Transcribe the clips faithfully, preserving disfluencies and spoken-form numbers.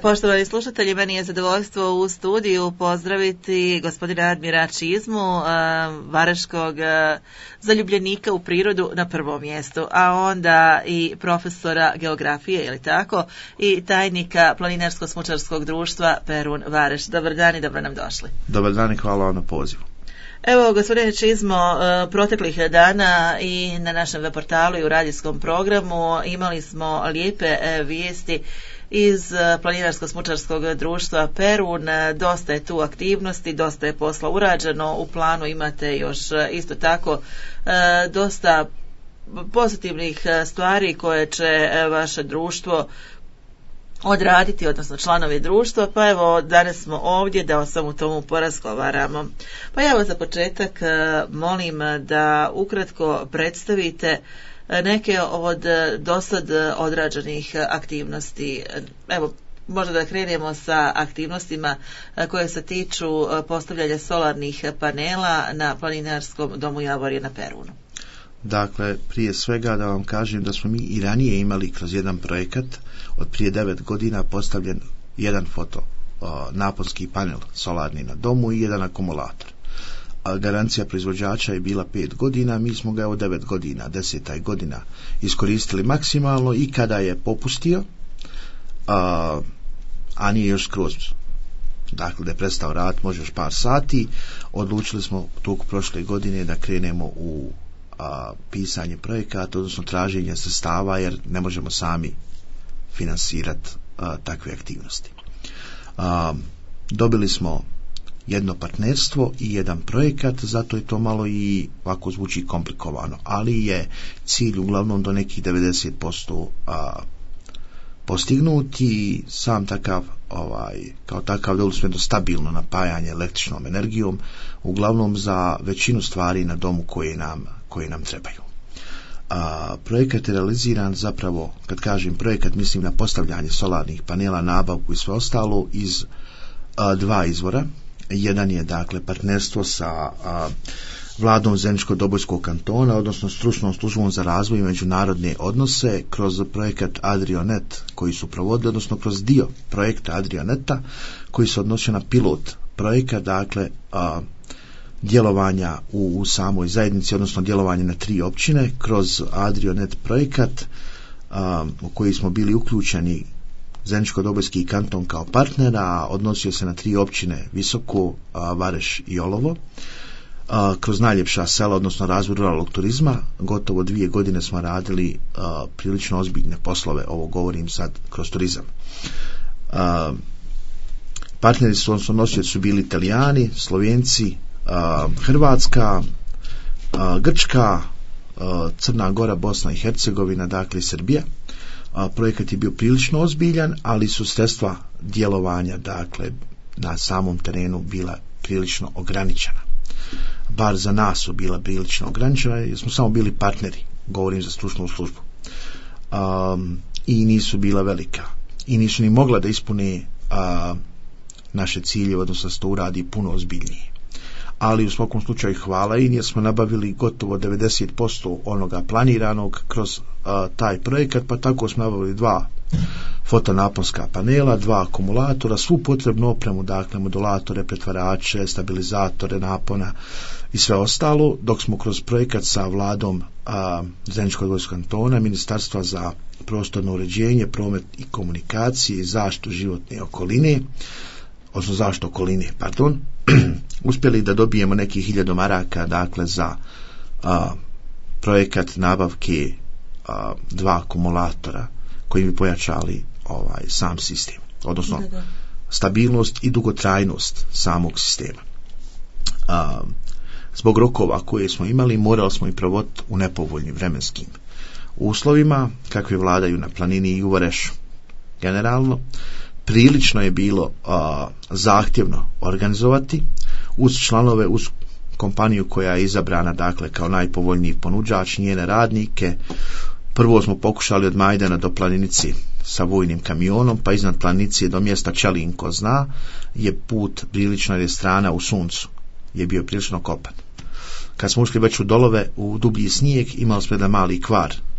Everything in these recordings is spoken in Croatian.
Poštovani slušatelji, meni je zadovoljstvo u studiju pozdraviti gospodina Admira Čizmu, vareškog zaljubljenika u prirodu na prvom mjestu, a onda i profesora geografije, je li tako, i tajnika Planinarsko-smučarskog društva Perun Vareš. Dobar dan i dobro nam došli. Dobar dan i hvala vam na pozivu. Evo, gospodine Čizmo, proteklih dana i na našem web portalu i u radijskom programu imali smo lijepe vijesti iz Planinarsko-smučarskog društva Perun. Dosta je tu aktivnosti, dosta je posla urađeno, u planu imate još isto tako dosta pozitivnih stvari koje će vaše društvo odraditi, odnosno članovi društva, pa evo danas smo ovdje da o svemu tomu porazgovaramo. Pa evo za početak molim da ukratko predstavite neke od dosad odrađenih aktivnosti. Evo, možda da krenemo sa aktivnostima koje se tiču postavljanja solarnih panela na Planinarskom domu Javorje na Perunu. Dakle, prije svega da vam kažem da smo mi i ranije imali kroz jedan projekat od prije devet godina postavljen jedan foto naponski panel solarni na domu i jedan akumulator. A garancija proizvođača je bila pet godina, mi smo ga evo devet godina, deseta godina iskoristili maksimalno i kada je popustio, a, a nije još skroz, dakle da je prestao rad, može još par sati, odlučili smo u toku prošle godine da krenemo u a, pisanje projekata, odnosno traženje sredstava, jer ne možemo sami finansirati takve aktivnosti. A, dobili smo jedno partnerstvo i jedan projekat, zato je to malo i ovako zvuči komplikovano, ali je cilj uglavnom do nekih devedeset posto a, postignuti. Sam takav, ovaj, kao takav dobili smo jedno stabilno napajanje električnom energijom, uglavnom za većinu stvari na domu koje nam, koje nam trebaju. A, projekat je realiziran, zapravo kad kažem projekat mislim na postavljanje solarnih panela, nabavku i sve ostalo iz a, dva izvora. Jedan je dakle partnerstvo sa a, vladom Zeničko-Dobojskog kantona, odnosno stručnom službom za razvoj i međunarodne odnose kroz projekat Adrionet koji su provodili, odnosno kroz dio projekta Adrioneta koji se odnosio na pilot projekat, dakle a, djelovanja u, u samoj zajednici, odnosno djelovanje na tri općine kroz Adrionet projekat a, u koji smo bili uključeni Zeničko-Dobojski kanton kao partnera, odnosio se na tri općine Visoko, a, Vareš i Olovo, a, kroz najljepša sela, odnosno razvoj ruralnog turizma. Gotovo dvije godine smo radili a, prilično ozbiljne poslove, ovo govorim sad kroz turizam. A, partneri su, odnosno nosioci su bili Italijani, Slovenci, a, Hrvatska, a, Grčka, a, Crna Gora, Bosna i Hercegovina, dakle i Srbija. A, projekat je bio prilično ozbiljan, ali su sredstva djelovanja, dakle, na samom terenu bila prilično ograničena. Bar za nas su bila prilično ograničena, jer smo samo bili partneri, govorim za stručnu službu. Um, I nisu bila velika. I nisu ni mogla da ispune a, naše ciljeve, odnosno da se to uradi puno ozbiljnije. Ali u svakom slučaju hvala im, jer smo nabavili gotovo devedeset posto onoga planiranog kroz a, taj projekat, pa tako smo nabavili dva fotonaponska panela, dva akumulatora, svu potrebnu opremu, dakle modulatore, pretvarače, stabilizatore napona i sve ostalo, dok smo kroz projekat sa vladom Zeničko-Dobojskog kantona, Ministarstva za prostorno uređenje, promet i komunikacije i zaštitu životne okoline, odnosno zaštitu okoline, pardon, uspjeli da dobijemo nekih hiljadu maraka, dakle za a, projekat nabavke a, dva akumulatora koji bi pojačali ovaj sam sistem, odnosno da, da. stabilnost i dugotrajnost samog sistema. A, zbog rokova koje smo imali, morali smo i provoditi u nepovoljnim vremenskim uslovima kakve vladaju na planini i u Varešu. Generalno, prilično je bilo a, zahtjevno organizovati uz članove, uz kompaniju koja je izabrana, dakle, kao najpovoljniji ponuđač, njene radnike. Prvo smo pokušali od Majdana do Planinici sa vojnim kamionom, pa iznad Planinice do mjesta Čelinko zna, je put prilično, je strana u suncu, je bio prilično kopan. Kad smo ušli već u dolove, u dublji snijeg, imali smo jedan mali kvar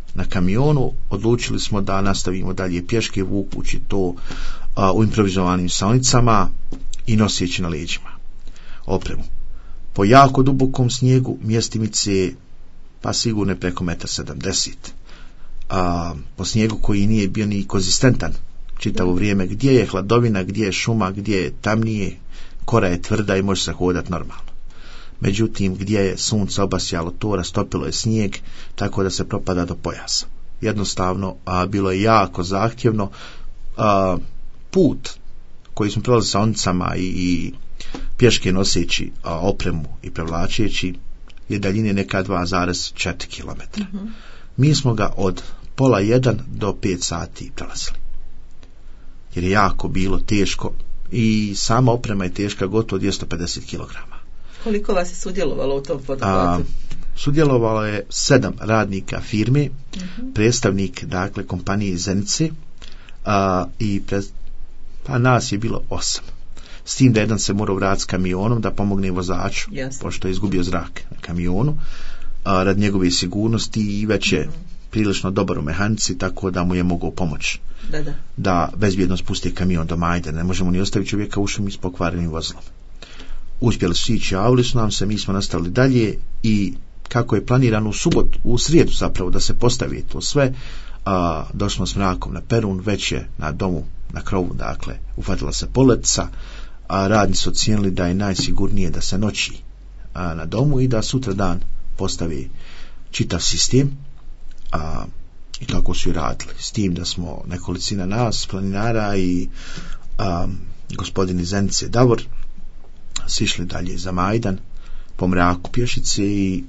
na kamionu, odlučili smo da nastavimo dalje pješke vukući to a, u improvizovanim saonicama i noseći na leđima opremu. Po jako dubokom snijegu mjestimice pa sigurno preko metar sedamdeset. A, po snijegu koji nije bio ni konzistentan čitavo vrijeme, gdje je hladovina, gdje je šuma, gdje je tamnije, kora je tvrda i može se hodati normalno. Međutim, gdje je sunce obasjalo to, rastopilo je snijeg, tako da se propada do pojasa. Jednostavno, a, bilo je jako zahtjevno. A, put koji smo prolazili sa onicama i, i pješke noseći a, opremu i prevlačeći je daljine neka dva zarez četiri kilometra. Mm-hmm. Mi smo ga od pola jedan do pet sati prelazili. Jer je jako bilo teško i sama oprema je teška gotovo dvjesto pedeset kilograma. Koliko vas je sudjelovalo u tom poduhvatu? Sudjelovalo je sedam radnika firme, mm-hmm. predstavnik dakle kompanije Zenice a, i pred, pa nas je bilo osam. S tim da jedan se morao vratiti s kamionom da pomogne vozaču, yes. pošto je izgubio zrak na kamionu, a, rad njegove sigurnosti i već je mm-hmm. prilično dobar u mehanici, tako da mu je mogao pomoći da, da. da bezbjedno spusti kamion do Majde. Ne možemo ni ostaviti čovjeka u šumi s pokvarenim vozilom. Uspjeli su ići, javili su nam se, mi smo nastavili dalje i kako je planirano u subotu, u srijedu zapravo da se postavi to sve, a, došli smo s mrakom na Perun, već je na domu, na krovu, dakle, ufatila se poletica, a radnici su ocijenili da je najsigurnije da se noći a, na domu i da sutra dan postavi čitav sistem, a, i tako su i radili. S tim da smo nekolicina nas, planinara i a, gospodin iz Zenice Davor, sišli dalje za Majdan po mraku pješice i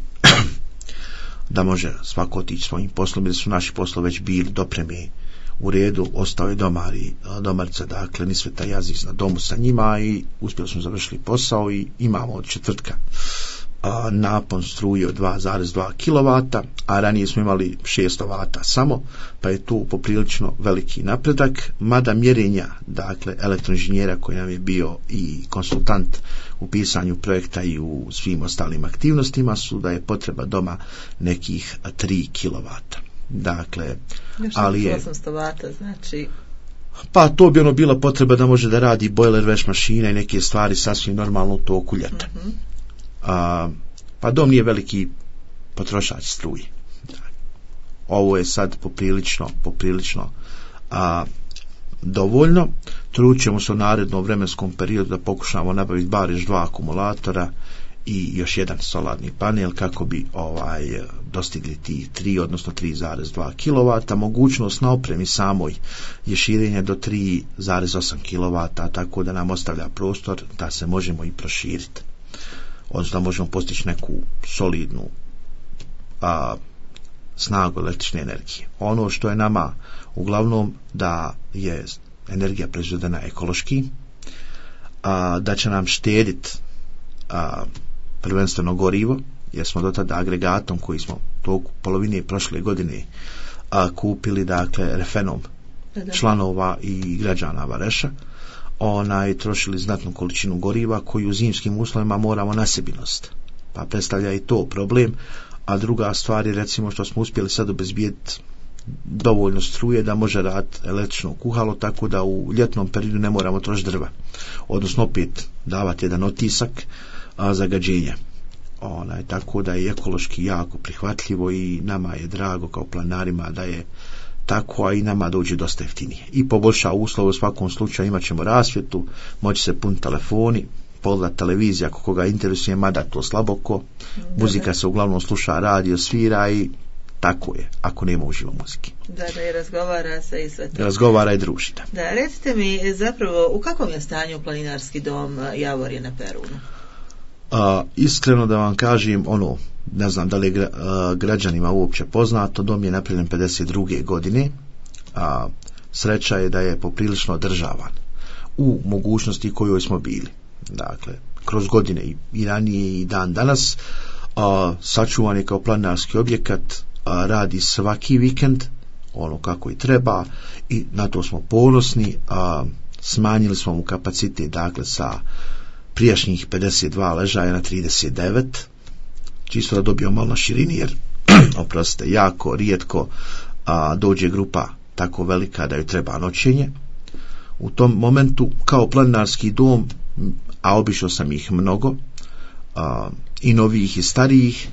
da može svako otići svojim poslom, jer su naši poslovi već bili dopremi u redu, ostao je domar i domarica, dakle Nisveta Jazić na domu sa njima i uspjeli smo završili posao i imamo od četvrtka a, napon struje od dva zarez dva kilovata, a ranije smo imali šest vata samo, pa je tu poprilično veliki napredak, mada mjerenja, dakle elektroinženjera koji nam je bio i konsultant u pisanju projekta i u svim ostalim aktivnostima su da je potreba doma nekih tri kilovata. Dakle, ali je osamsto vata, znači pa to bi ono bila potreba da može da radi bojler, veš mašina i neke stvari sasvim normalno u toku ljeta. Mm-hmm. A, pa dom nije veliki potrošač struje. Ovo je sad poprilično poprilično a, dovoljno. Trućemo se u narednom vremenskom periodu da pokušamo nabaviti bar još dva akumulatora i još jedan solarni panel kako bi ovaj dostigli ti tri, odnosno tri zarez dva kilovata. Mogućnost na opremi samoj je širenje do tri zarez osam kilovata, tako da nam ostavlja prostor da se možemo i proširiti, odnosno da možemo postići neku solidnu a, snagu električne energije. Ono što je nama uglavnom da je energija proizvedena ekološki, a, da će nam štediti a, prvenstveno gorivo, jer smo do tada agregatom koji smo toku polovine prošle godine a, kupili, dakle refenom članova i građana Vareša, onaj trošili znatnu količinu goriva koju u zimskim uslovima moramo na sebi nositi, pa predstavlja i to problem. A druga stvar je recimo što smo uspjeli sad obezbijediti dovoljno struje da može raditi električno kuhalo, tako da u ljetnom periodu ne moramo trošiti drva, odnosno opet davati jedan otisak a, zagađenja. Onaj, tako da je ekološki jako prihvatljivo i nama je drago kao planarima da je tako, a i nama dođe dosta jeftinije i poboljša uslove. U svakom slučaju imat ćemo rasvjetu, moći se puniti telefoni, pogled televizija ako koga interesuje, mada to slaboko, muzika se uglavnom sluša, radio svira i tako je, ako nema uživo muzike. Da, da i razgovara se i sve to. Razgovara i druži, da. Da, recite mi zapravo u kakvom je stanju planinarski dom Javorje na Perunu? A, iskreno da vam kažem, ono, ne znam da li je gra, a, građanima uopće poznato, dom je napravljen pedeset druge godine, a sreća je da je poprilično održavan u mogućnosti kojoj smo bili. Dakle, kroz godine i, i ranije i dan danas a, sačuvan je kao planinarski objekat, a, radi svaki vikend ono kako i treba i na to smo ponosni. A, smanjili smo mu kapacitet, dakle sa prijašnjih pedeset dva ležaja na trideset devet, čisto da dobijemo malo na širini, jer oprostite, jako rijetko a, dođe grupa tako velika da joj treba noćenje. U tom momentu kao planinarski dom, a obišao sam ih mnogo, a, i novijih i starijih,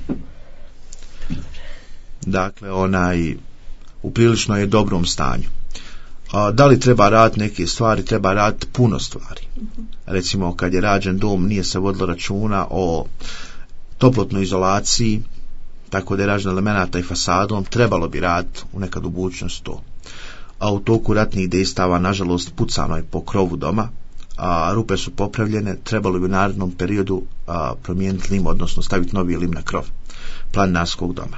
dakle onaj u prilično je dobrom stanju. A, da li treba raditi neke stvari? Treba raditi puno stvari. Recimo kad je rađen dom nije se vodilo računa o toplotnoj izolaciji, tako da je rađen elemenata i fasadom, trebalo bi raditi u nekad u budućnost to. A u toku ratnih dejstava nažalost pucano je po krovu doma, a rupe su popravljene, trebalo bi u narednom periodu a, promijeniti lim, odnosno staviti novi lim na krov planinarskog doma.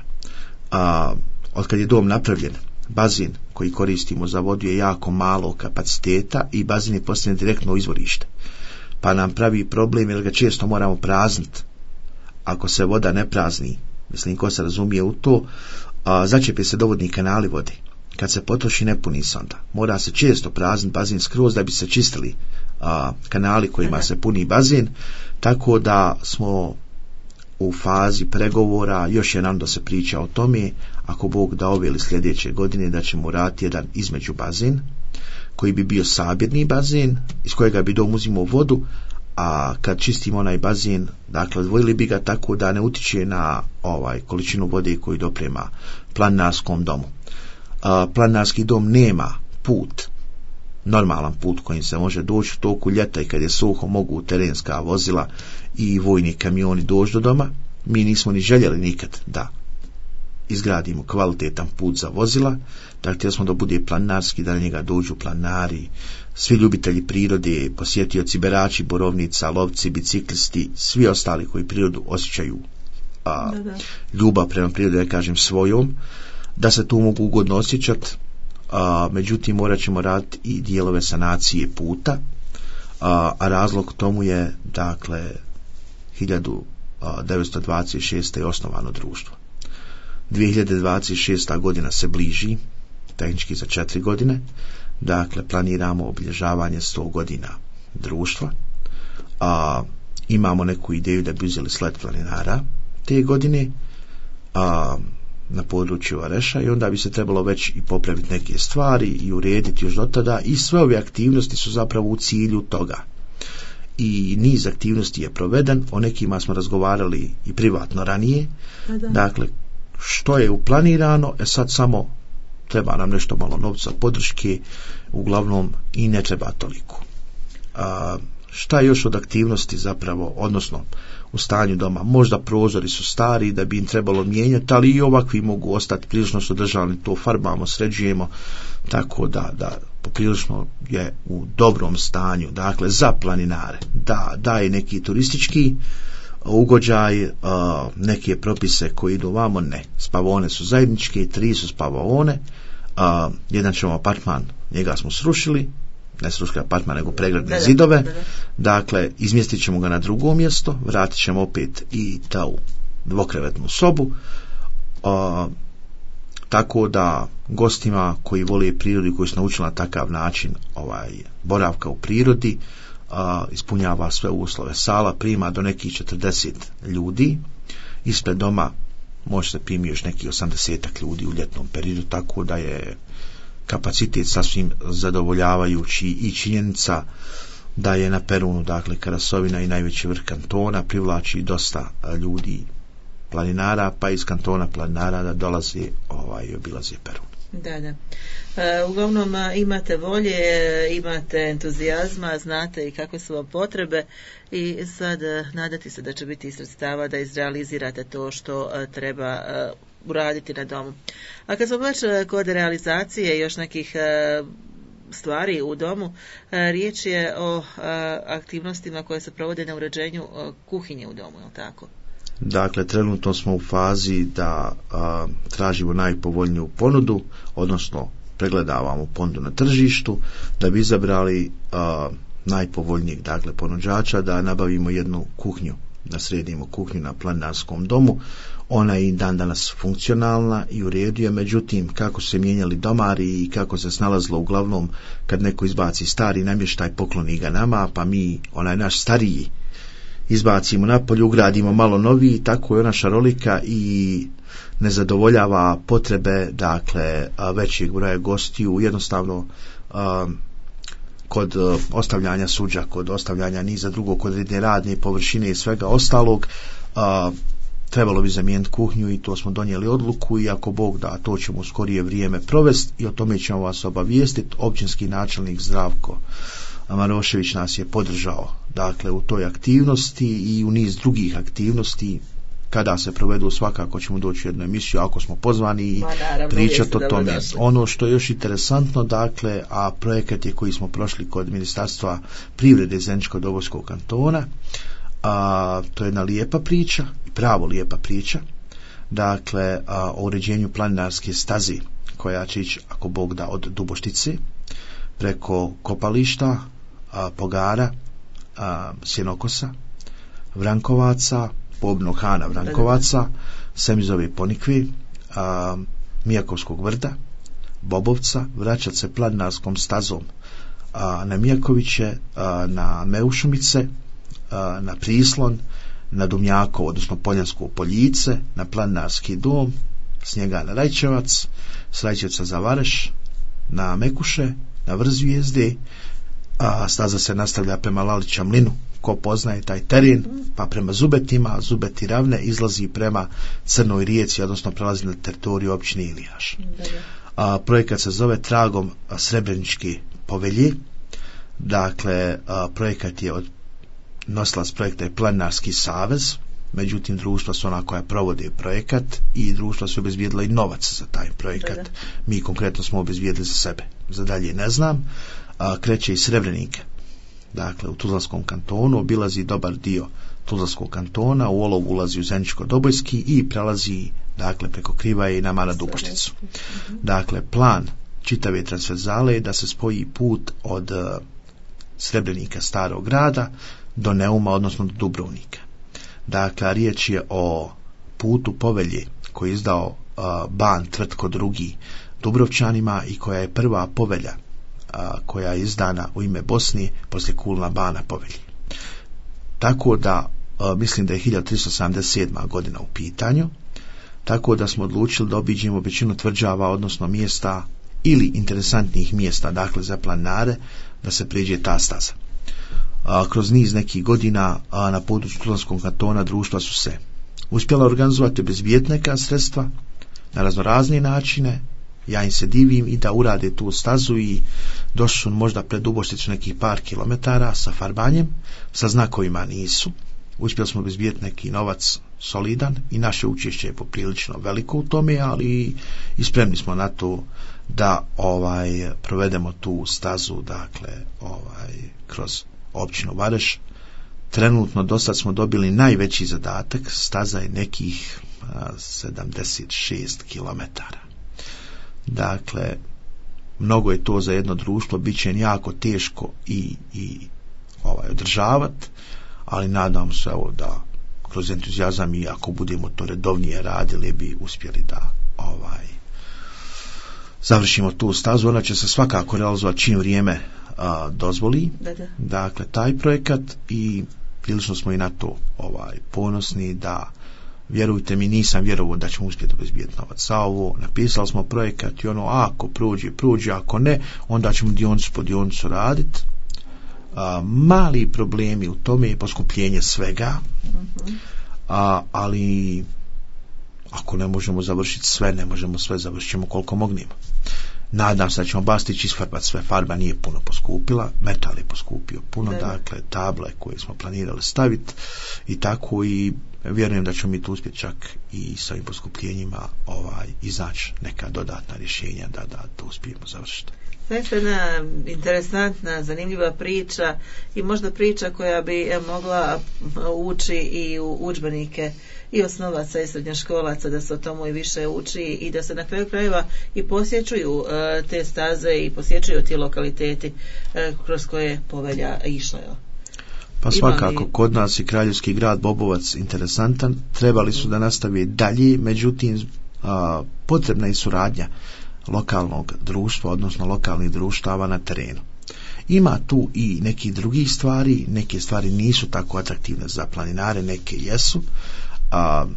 A, od kad je dom napravljen, bazin koji koristimo za vodu je jako malo kapaciteta i bazin je postavljen direktno u izvorište, pa nam pravi problem jer ga često moramo prazniti. Ako se voda ne prazni, mislim ko se razumije u to, a, začepe se dovodni kanali vode. Kad se potroši ne puni se onda. Mora se često prazniti bazin skroz da bi se čistili a, kanali kojima se puni bazin, tako da smo u fazi pregovora, još jedan da se priča o tome, ako Bog da ove ili sljedeće godine, da ćemo raditi jedan između bazin, koji bi bio sabirni bazin, iz kojega bi dom uzimao vodu, a kad čistimo onaj bazin, dakle odvojili bi ga tako da ne utiče na ovaj količinu vode koju doprema planinarskom domu. A, planinarski dom nema put, normalan put kojim se može doći u toku ljeta i kad je suho mogu terenska vozila i vojni kamioni doći do doma. Mi nismo ni željeli nikad da izgradimo kvalitetan put za vozila, dakle htjeli smo da bude planinarski, da na njega dođu planinari, svi ljubitelji prirode, posjetioci berači, borovnica, lovci, biciklisti, svi ostali koji prirodu osjećaju a, da, da. ljubav prema prirodi, ja kažem svojom, da se tu mogu ugodno osjećati. A, međutim morat ćemo raditi i dijelove sanacije puta, a, a razlog tomu je dakle hiljadu devetsto dvadeset šeste je osnovano društvo. dvije hiljade dvadeset šesta godina se bliži, tehnički za četiri godine, dakle planiramo obilježavanje sto godina društva. A, imamo neku ideju da bi uzeli sled planinara te godine a, na području Vareša i onda bi se trebalo već i popraviti neke stvari i urediti još do tada i sve ove aktivnosti su zapravo u cilju toga. I niz aktivnosti je proveden, o nekima smo razgovarali i privatno ranije, da. Dakle što je uplanirano, e sad samo treba nam nešto malo novca, podrške, uglavnom i ne treba toliko. A, šta je još od aktivnosti zapravo, odnosno u stanju doma, možda prozori su stari da bi im trebalo mijenjati, ali i ovakvi mogu ostati prilično su održavani, to farbamo, sređujemo, tako da, da poprilično je u dobrom stanju, dakle za planinare, da daje neki turistički ugođaj, uh, neke propise koji idu vamo, ne, spavaone su zajedničke, tri su spavaone, uh, jedan ćemo apartman, njega smo srušili, ne srušili apartman nego pregradne zidove, da, da, da. Dakle izmjestit ćemo ga na drugo mjesto, vratit ćemo opet i tu dvokrevetnu sobu, uh, tako da gostima koji vole prirodu, koji su naučili na takav način ovaj, boravka u prirodi, uh, ispunjava sve uslove. Sala prima do nekih četrdeset ljudi, ispred doma može se primi još nekih osamdeset ljudi u ljetnom periodu, tako da je kapacitet sasvim zadovoljavajući i činjenica da je na Perunu, dakle Karasovina i najveći vrh kantona, privlači dosta ljudi planinara, pa iz kantona planinara da dolaze ovaj, i obilaze Perun. Da, da. E, uglavnom imate volje, imate entuzijazma, znate i kakve su vam potrebe i sad nadati se da će biti i sredstava da izrealizirate to što a, treba a, uraditi na domu. A kad smo već kod realizacije još nekih a, stvari u domu, a, riječ je o a, aktivnostima koje se provode na uređenju a, kuhinje u domu, je li tako? Dakle, trenutno smo u fazi da a, tražimo najpovoljniju ponudu, odnosno pregledavamo ponudu na tržištu, da bi izabrali a, najpovoljnijeg, dakle, ponuđača, da nabavimo jednu kuhnju, da sredimo kuhnju na planinarskom domu. Ona je i dan danas funkcionalna i u redu je, međutim, kako su se mijenjali domari i kako se snalazilo uglavnom kad neko izbaci stari namještaj, pokloni ga nama, pa mi, onaj naš stariji, izbacimo napolje, ugradimo malo noviji, tako je ona šarolika i ne zadovoljava potrebe, dakle, većeg broja gostiju, jednostavno a, kod ostavljanja suđa, kod ostavljanja niza drugog, kod radne površine i svega ostalog, a, trebalo bi zamijeniti kuhinju i to smo donijeli odluku i ako Bog da, to ćemo u skorije vrijeme provesti i o tome ćemo vas obavijestiti. Općinski načelnik Zdravko Marošević nas je podržao, dakle, u toj aktivnosti i u niz drugih aktivnosti. Kada se provedu, svakako ćemo doći u jednu emisiju ako smo pozvani i pričati o tome. Ono što je još interesantno, dakle, a projekat je koji smo prošli kod Ministarstva privrede Zeničko-Dobojskog kantona, a, to je jedna lijepa priča, pravo lijepa priča, dakle, a, o uređenju planinarske staze koja će ići, ako Bog da, od Duboštice preko Kopališta, a, Pogara, a, Sjenokosa, Vrankovaca, Pobnog Hana Vrankovaca, Semizove Ponikve, a, Mijakovskog vrda, Bobovca, vraćat se planinarskom stazom a, na Mijakoviće, a, na Meušumice, a, na Prislon, na Dumjakovo, odnosno Poljansko Poljice, na Planinarski dom, s njega na Rajčevac, s Rajčevca za Vareš, na Mekuše, na Vrzvijezde, a staza se nastavlja prema Lalića mlinu, ko poznaje taj teren, pa prema Zubetima, Zubeti ravne, izlazi prema Crnoj rijeci, odnosno prelazi na teritoriju općine Ilijaš. A, projekat se zove Tragom Srebreničke povelje, dakle, a, projekat je od nosilac projekta je Planinarski savez, međutim društva su ona koja provode projekat i društva su obezbijedila i novac za taj projekat. Da, da. Mi konkretno smo obezbijedili za sebe, za dalje ne znam. A, kreće iz Srebrenike, dakle, u Tuzlanskom kantonu, obilazi dobar dio Tuzlanskog kantona, u Olov ulazi u Zeničko-Dobojski i prelazi, dakle, preko Krivaje i nama na Dubošticu. Dakle, plan čitave transverzale je da se spoji put od uh, Srebrenika starog grada do Neuma, odnosno do Dubrovnika. Dakle, riječ je o putu povelje koji je izdao uh, ban Tvrtko drugi Dubrovčanima i koja je prva povelja a, koja je izdana u ime Bosne poslije Kulna bana povelji. Tako da a, mislim da je hiljadu tristo sedamdeset sedma godina u pitanju, tako da smo odlučili da obiđemo većinu tvrđava, odnosno mjesta ili interesantnih mjesta, dakle, za planinare, da se prijeđe ta staza. A, kroz niz nekih godina a, na području Tuzlanskog kantona društva su se uspjela organizovati bez neka sredstva na raznorazne načine. Ja im se divim i da urade tu stazu i došli su možda pred Dubošticu nekih par kilometara sa farbanjem, sa znakovima nisu. Uspjeli smo obezbijeti neki novac solidan i naše učešće je poprilično veliko u tome, ali i spremni smo na to da ovaj provedemo tu stazu, dakle, ovaj kroz općinu Vareš. Trenutno do sad smo dobili najveći zadatak, staza je nekih a, sedamdeset šest kilometara. Dakle, mnogo je to za jedno društvo, bit će jako teško i, i ovaj, održavati, ali nadam se evo, da kroz entuzijazam i ako budemo to redovnije radili bi uspjeli da ovaj, završimo tu stazu. Ona će se svakako realizovati čim vrijeme a, dozvoli, da, da. Dakle, taj projekat i prilično smo i na to ovaj, ponosni da, vjerujte mi, nisam vjerovao da ćemo uspjeti obezbijeti novac za ovo. Napisali smo projekat i ono, ako prođe, prođe, ako ne, onda ćemo dionicu po dionicu raditi. A, mali problemi u tome je poskupljenje svega, mm-hmm. a, ali ako ne možemo završiti sve, ne možemo sve, završit ćemo koliko mognemo. Nadam se da ćemo bastići isfarbati sve, farba nije puno poskupila, metal je poskupio puno, da. Dakle, table koje smo planirali staviti i tako, i vjerujem da ćemo mi tu uspjeti čak i sa ovim poskupljenjima ovaj, izaći neka dodatna rješenja da, da to uspijemo završiti. Zaista jedna interesantna, zanimljiva priča i možda priča koja bi mogla ući i u udžbenike i osnovaca i srednjoškolaca, da se o tomu i više uči i da se na kraju krajeva i posjećuju uh, te staze i posjećuju ti lokaliteti uh, kroz koje povelja išla. Jo. Pa svakako, li... kod nas i kraljevski grad Bobovac interesantan, trebali su da nastavi dalje, međutim uh, potrebna je suradnja lokalnog društva, odnosno lokalnih društava na terenu. Ima tu i nekih drugih stvari, neke stvari nisu tako atraktivne za planinare, neke jesu. A,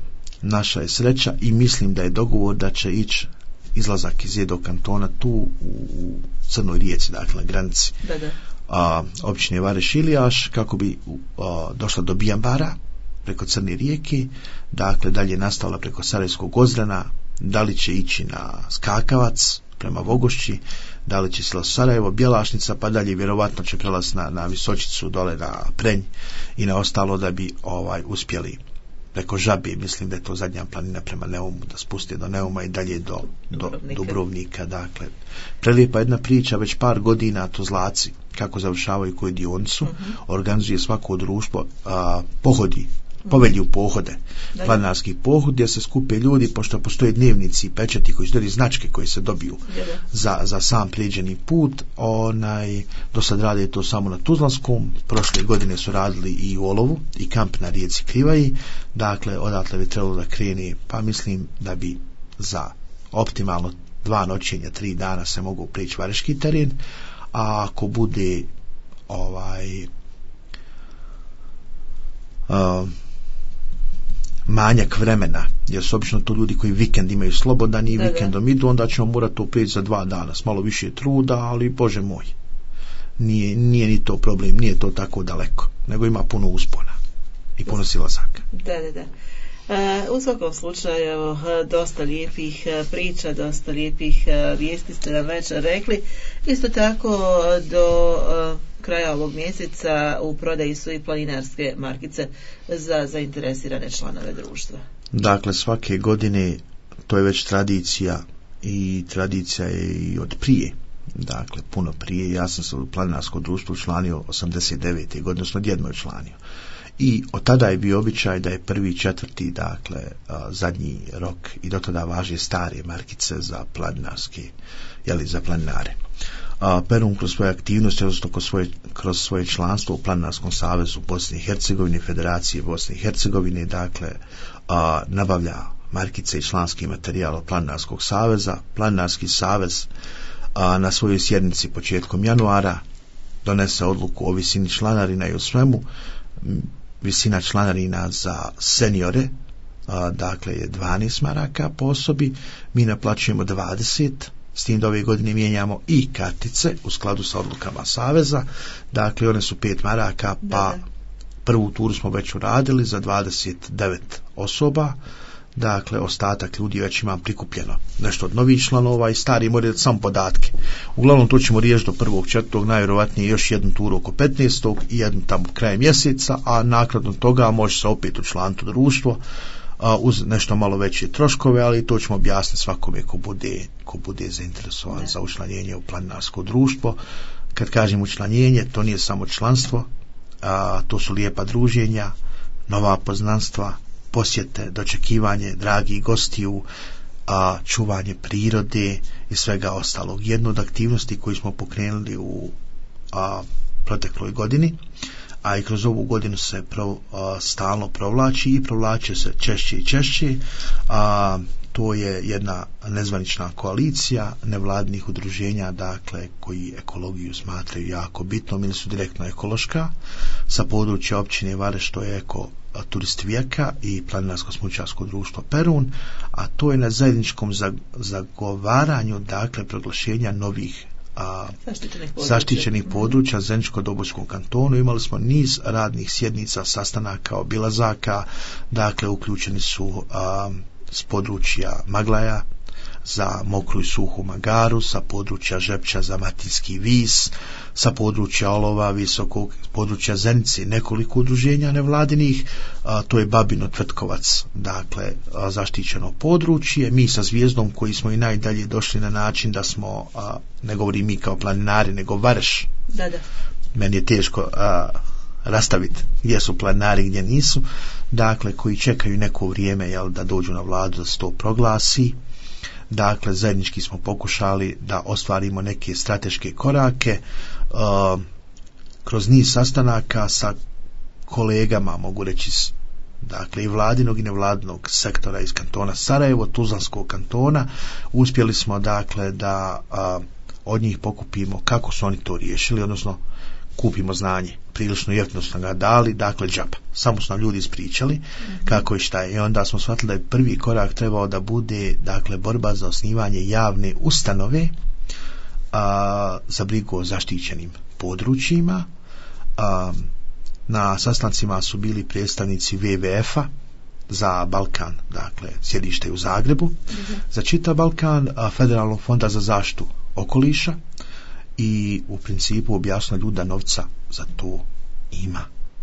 naša je sreća i mislim da je dogovor da će ići izlazak iz jednog kantona tu u, u Crnoj Rijeci, dakle na granici da, da. A, općine Vareš Ilijaš, kako bi a, došla do Bijambara preko Crne rijeke, dakle dalje nastavila preko Sarajevskog Ozrana, da li će ići na Skakavac prema Vogošći, da li će sila Sarajevo, Bjelašnica, pa dalje vjerovatno će prelaz na, na Visočicu, dole na Prenj i na ostalo, da bi ovaj uspjeli preko Žabe, mislim da je to zadnja planina prema Neumu, da spuste do Neuma i dalje do, do Dubrovnika. Dubrovnika. Dakle, prelijepa jedna priča, već par godina to Zlaci, kako završavaju koju dionicu, uh-huh. organizuje svako društvo, a, pohodi, povelju pohode, da, planinarski pohod, gdje se skupe ljudi, pošto postoje dnevnici i pečati koji su značke koje se dobiju da, da. Za, za sam prijeđeni put. Onaj, do sad rade to samo na Tuzlanskom, prošle godine su radili i u Olovu i kamp na rijeci Krivaji, dakle odatle bi trebalo da krene, pa mislim da bi za optimalno dva noćenja, tri dana se mogu prijeći vareški teren, a ako bude ovaj uh, manjak vremena, jer su obično to ljudi koji vikend imaju slobodan i da, vikendom da. Idu, onda ćemo morati to prijeći za dva dana s malo više truda, ali Bože moj, nije, nije ni to problem, nije to tako daleko, nego ima puno uspona i puno silazaka. Da, da, da. Uh, u svakom slučaju, evo, dosta lijepih priča, dosta lijepih uh, vijesti ste nam već rekli. Isto tako do uh, kraja ovog mjeseca u prodaji su i planinarske markice za zainteresirane članove društva. Dakle, svake godine to je već tradicija i tradicija je i od prije. Dakle, puno prije. Ja sam se u planinarsko društvo učlanio osamdeset devete godine, odnosno djed moj učlanio. I od tada je bio običaj da je prvi četvrti, dakle, a, zadnji rok i do tada važe stare markice za planinarske, jeli, za planinare. A, Perun kroz svoje aktivnosti, odnosno kroz svoje, kroz svoje članstvo u Planinarskom savezu Bosne i Hercegovine, Federacije Bosne i Hercegovine, dakle, a, nabavlja markice i članski materijal od Planinarskog saveza. Planinarski savez a, na svojoj sjednici početkom januara donese odluku o visini članarina i o svemu. Visina članarina za seniore, a, dakle, je dvanaest maraka po osobi, mi naplaćujemo dvadeset, s tim da ove godine mijenjamo i kartice u skladu sa odlukama saveza, dakle one su pet maraka, pa prvu turu smo već uradili za dvadeset devet osoba, dakle ostatak ljudi već imam prikupljeno nešto od novih članova i stari moraju dati samo podatke. Uglavnom to ćemo riješiti do prvog četvrtog, najvjerovatnije još jednu turu oko petnaestog i jednu tamo krajem mjeseca, a nakladno toga može se opet učlaniti u društvo a, uz nešto malo veće troškove, ali to ćemo objasniti svakome ko bude, ko bude zainteresovan ne. za učlanjenje u planinarsko društvo. Kad kažem učlanjenje, to nije samo članstvo, a, to su lijepa druženja, nova poznanstva, posjete, dočekivanje dragih gostiju, a, čuvanje prirode i svega ostalog. Jednu od aktivnosti koju smo pokrenuli u a, protekloj godini, a i kroz ovu godinu se pro, a, stalno provlači i provlače se češće i češće, a, to je jedna nezvanična koalicija nevladinih udruženja, dakle, koji ekologiju smatraju jako bitnom ili su direktno ekološka, sa područja općine Vareš, što je eko turist vijeka i planinarsko-smučarsko društvo Perun, a to je na zajedničkom zagovaranju, dakle, proglašenja novih a, zaštićenih područja, zaštićenih područja Zeničko-Dobojskom kantonu. Imali smo niz radnih sjednica, sastanaka, obilazaka, dakle, uključeni su a, s područja Maglaja za mokru i suhu Magaru, sa područja Žepča za Matinski vis, sa područja Olova, visokog područja Zenice, nekoliko udruženja nevladinih, a, to je Babino Tvrtkovac, dakle, a, zaštićeno područje. Mi sa Zvijezdom, koji smo i najdalje došli na način da smo, a, ne govorim mi kao planinari, nego Vareš. Da, da. Meni je teško a, rastaviti gdje su planinari, gdje nisu, dakle, koji čekaju neko vrijeme, jel, da dođu na vladu da se to proglasi. Dakle, zajednički smo pokušali da ostvarimo neke strateške korake uh, kroz niz sastanaka sa kolegama, mogu reći, dakle, i vladinog i nevladinog sektora iz kantona Sarajevo, Tuzlanskog kantona. Uspjeli smo, dakle, da uh, od njih pokupimo kako su oni to riješili, odnosno kupimo znanje. Prilično jeftino smo ga dali, dakle džaba. Samo su nam ljudi ispričali mm-hmm. kako i šta je. I onda smo shvatili da je prvi korak trebao da bude, dakle, borba za osnivanje javne ustanove a, za brigu o zaštićenim područjima. A, na sastancima su bili predstavnici ve ve efa za Balkan, dakle sjedište u Zagrebu, mm-hmm. za čitav Balkan, a, Federalnog fonda za zaštitu okoliša, i u principu objasnili ljudi da novca za to ima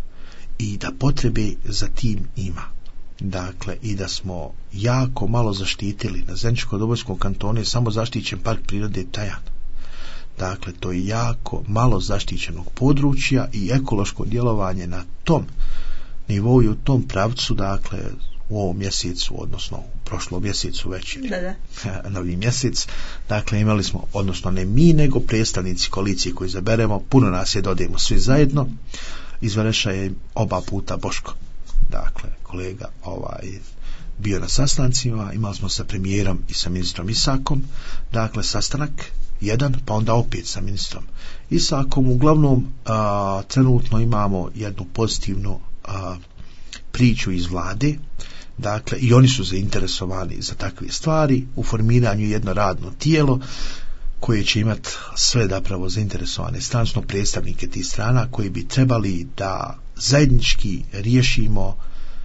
i da potrebe za tim ima. Dakle, i da smo jako malo zaštitili. Na Zeničko-Dobojskom kantonu je samo zaštićen park prirode Tajan. Dakle, to je jako malo zaštićenog područja i ekološko djelovanje na tom nivou i u tom pravcu, dakle, u ovom mjesecu, odnosno u prošlom mjesecu već je novi mjesec, dakle imali smo, odnosno ne mi, nego predstavnici koalicije koji izaberemo, puno nas je, dodajemo svi zajedno. Iz Vareša je oba puta Boško, dakle kolega, ovaj bio na sastancima, imali smo sa premijerom i sa ministrom Isakom, dakle sastanak jedan, pa onda opet sa ministrom Isakom. Uglavnom a, trenutno imamo jednu pozitivnu a, priču iz vlade, dakle i oni su zainteresovani za takve stvari, u formiranju jedno radno tijelo koje će imati sve zapravo zainteresovane stranstveno predstavnike tih strana koji bi trebali da zajednički riješimo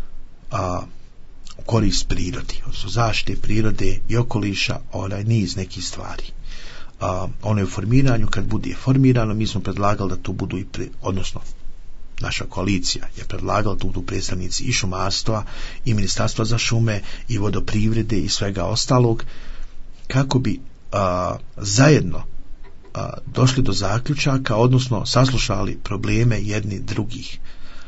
a, korist prirodi, odnosno zaštite prirode i okoliša, onaj niz nekih stvari. A, ono je u formiranju, kad bude formirano, mi smo predlagali da to budu i pre, odnosno naša koalicija je predlagala da budu predstavnici i šumarstva i ministarstva za šume i vodoprivrede i svega ostalog, kako bi a, zajedno a, došli do zaključaka, odnosno saslušali probleme jedni drugih.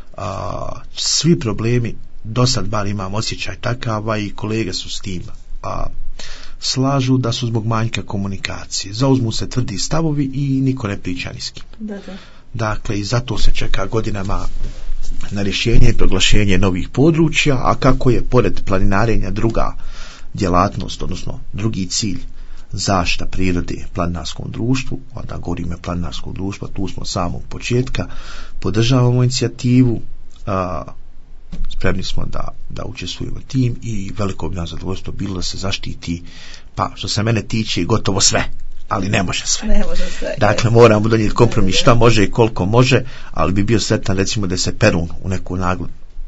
A, svi problemi, do sad bar imam osjećaj takava i kolege su s tim a, slažu da su zbog manjka komunikacije. Zauzmu se tvrdi stavovi i niko ne priča ni s kim. Da, da. Dakle, i zato se čeka godinama na rješenje i proglašenje novih područja, a kako je pored planinarenja druga djelatnost, odnosno drugi cilj zaštita prirode planinarskom društvu, onda govorimo o planinarskom društvu, tu smo od samog početka, podržavamo inicijativu, a, spremni smo da, da učestvujemo tim i veliko bi nam zadovoljstvo bilo da se zaštiti, pa što se mene tiče, gotovo sve, ali ne može sve. Ne može sve. Dakle, moramo donijeti kompromis šta može i koliko može, ali bi bio sretan recimo da se Perun u neku naglu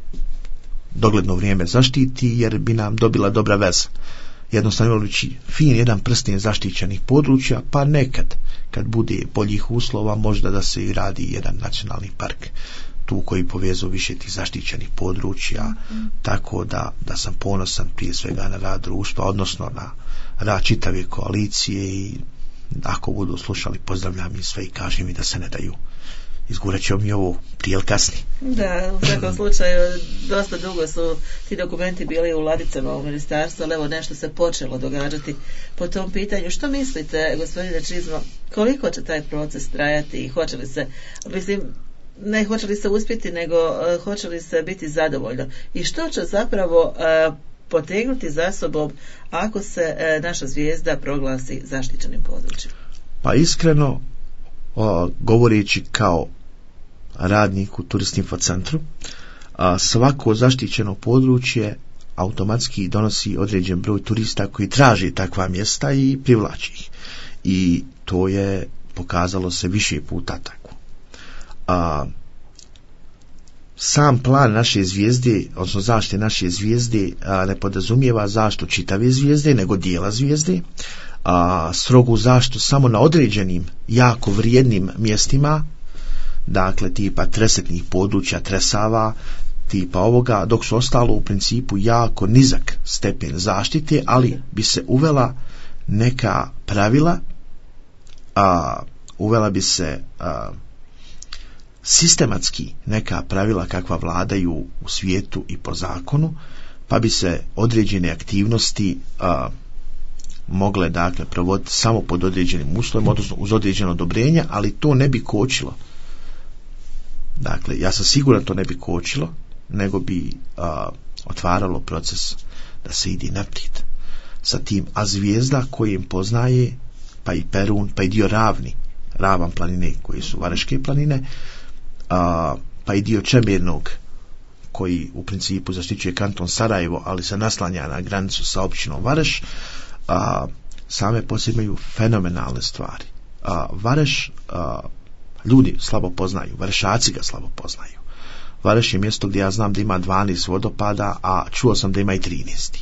dogledno vrijeme zaštiti, jer bi nam dobila dobra veza. Jednostavno imali fin jedan prsten zaštićenih područja, pa nekad kad bude boljih uslova možda da se i radi jedan nacionalni park tu koji povezao više tih zaštićenih područja, mm-hmm. tako da, da sam ponosan prije svega na rad društva, odnosno na rad čitave koalicije, i ako budu slušali pozdravljam i sve i kažem i da se ne daju. Izgurat ćemo mi ovo prije ili kasnije. Da, u svakom slučaju dosta dugo su ti dokumenti bili u ladicama u ministarstvu, ali evo nešto se počelo događati po tom pitanju. Što mislite, gospodine Čizmo, koliko će taj proces trajati i hoće li se, mislim, ne hoće li se uspjeti, nego uh, hoće li se biti zadovoljno? I što će zapravo uh, potegnuti za sobom ako se uh, naša zvijezda proglasi zaštićenim područjem? Pa iskreno, o, govoreći kao radnik u Turistinfo centru, a, svako zaštićeno područje automatski donosi određen broj turista koji traži takva mjesta i privlači ih. I to je pokazalo se više puta tako. A, sam plan naše zvijezde, odnosno zaštite naše zvijezde, a, ne podrazumijeva zaštitu čitave zvijezde, nego dijela zvijezde, a, strogu zaštitu samo na određenim jako vrijednim mjestima, dakle tipa tresetnih područja, tresava, tipa ovoga, dok su ostalo u principu jako nizak stepen zaštite, ali bi se uvela neka pravila, a, uvela bi se a, sistematski neka pravila kakva vladaju u svijetu i po zakonu, pa bi se određene aktivnosti a, mogle dakle provoditi samo pod određenim uslovima, odnosno uz određeno odobrenje, ali to ne bi kočilo. Dakle, ja sam siguran to ne bi kočilo, nego bi a, otvaralo proces da se ide naprijed sa tim, a zvijezda kojim poznaje, pa i Perun, pa i dio Ravni, Ravan planine koji su Vareške planine, a, pa i dio Čemernog koji u principu zaštićuje kanton Sarajevo, ali se naslanja na granicu sa općinom Vareš, a, same posebno imaju fenomenalne stvari. A, Vareš a, ljudi slabo poznaju, Varešaci ga slabo poznaju. Vareš je mjesto gdje ja znam da ima dvanaest vodopada, a čuo sam da ima i trinaest.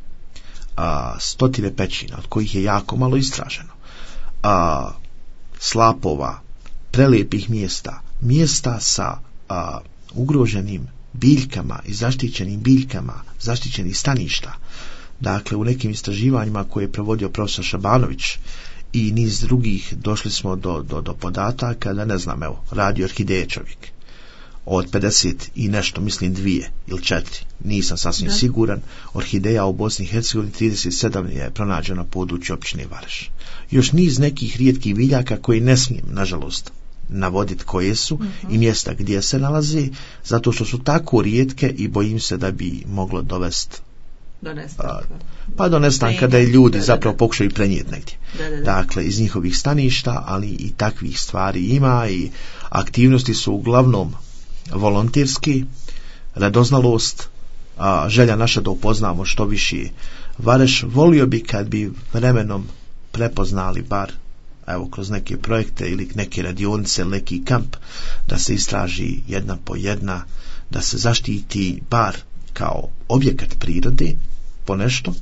A, stotine pećina, od kojih je jako malo istraženo. A, slapova, prelijepih mjesta, mjesta sa a, ugroženim biljkama i zaštićenim biljkama, zaštićenih staništa. Dakle, u nekim istraživanjima koje je provodio profesor Šabanović i niz drugih, došli smo do, do, do podataka da, ne znam, evo, radi orhideje čovjek. Od pedeset i nešto, mislim dvije ili četiri, nisam sasvim da. siguran, orhideja u Bosni i Hercegovini trideset sedam je pronađeno na području općine Vareš. Još niz nekih rijetkih biljaka koji ne smijem, nažalost, navoditi koje su uh-huh. i mjesta gdje se nalaze, zato što su tako rijetke i bojim se da bi moglo dovesti do nestanka. Pa do nestanka da i ljudi zapravo pokušaju prenijeti negdje. Da, da, da. Dakle, iz njihovih staništa, ali i takvih stvari ima i aktivnosti su uglavnom volonterski, radoznalost, a, želja naša da upoznamo što više Vareš. Volio bi kad bi vremenom prepoznali bar evo kroz neke projekte ili neke radionice, neki kamp, da se istraži jedna po jedna, da se zaštiti bar kao objekat prirode po nešto,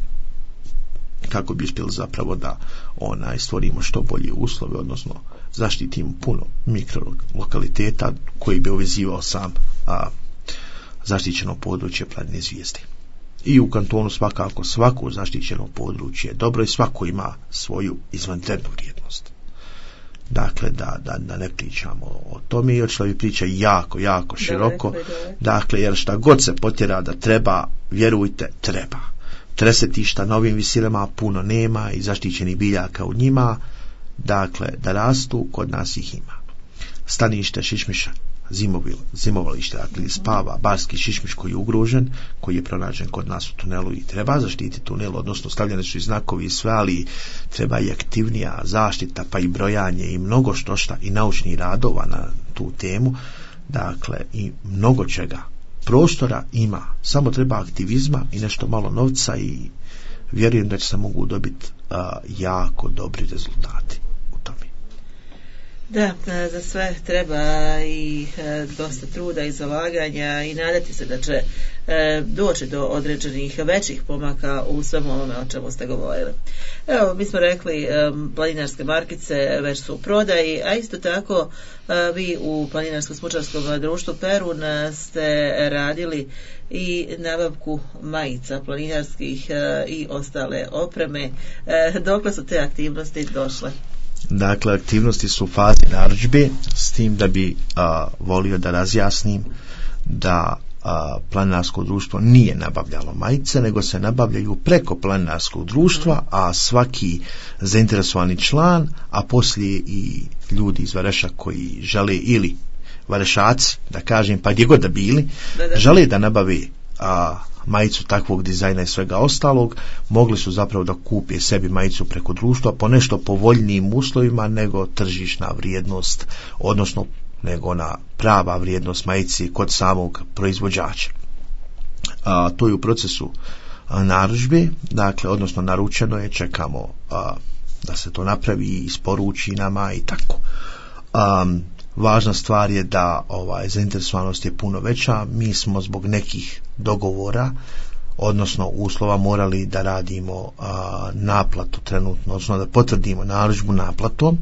kako bi uspjeli zapravo da onaj stvorimo što bolje uslove, odnosno zaštitimo puno mikrolokaliteta koji bi uvezivao sam a, zaštićeno područje planine Zvijezde. I u kantonu svakako svako zaštićeno područje je dobro i svako ima svoju izvanrednu vrijednost. Dakle, da, da, da ne pričamo o tome, jer što bi priča jako, jako široko. Dakle, jer šta god se potjera da treba, vjerujte, treba. Tresetišta na ovim visinama puno nema i zaštićenih biljaka u njima, dakle, da rastu, kod nas ih ima. Stanište šišmiša, zimovil, zimovalište, dakle, spava, barski šišmiš koji je ugrožen, koji je pronađen kod nas u tunelu i treba zaštiti tunel, odnosno stavljene su i znakovi i sve, ali treba i aktivnija zaštita, pa i brojanje i mnogo što šta i naučnih radova na tu temu, dakle, i mnogo čega. Prostora ima, samo treba aktivizma i nešto malo novca i vjerujem da će se mogu dobiti uh, jako dobri rezultati u tome. Da, za sve treba i e, dosta truda i zalaganja i nadati se da će e, doći do određenih većih pomaka u svemu ovome o čemu ste govorili. Evo, mi smo rekli, e, planinarske markice već su u prodaji, a isto tako e, vi u Planinarsko-smučarskom društvu Perun ste radili i nabavku majica planinarskih e, i ostale opreme. E, dokle su te aktivnosti došle? Dakle, aktivnosti su u fazi narudžbe, s tim da bi a, volio da razjasnim da a, planinarsko društvo nije nabavljalo majice, nego se nabavljaju preko planinarskog društva, a svaki zainteresovani član, a poslije i ljudi iz Vareša koji žele, ili Varešaci, da kažem, pa gdje god da bili, da, da. žele da nabave a, majicu takvog dizajna i svega ostalog, mogli su zapravo da kupe sebi majicu preko društva po nešto povoljnijim uslovima nego tržišna vrijednost, odnosno nego na prava vrijednost majici kod samog proizvođača. A, to je u procesu a, narudžbe, dakle, odnosno naručeno je, čekamo a, da se to napravi i isporuči nama i tako. A, Važna stvar je da ovaj, zainteresovanost je puno veća. Mi smo zbog nekih dogovora, odnosno uslova, morali da radimo a, naplatu trenutno, odnosno da potvrdimo narudžbu naplatom.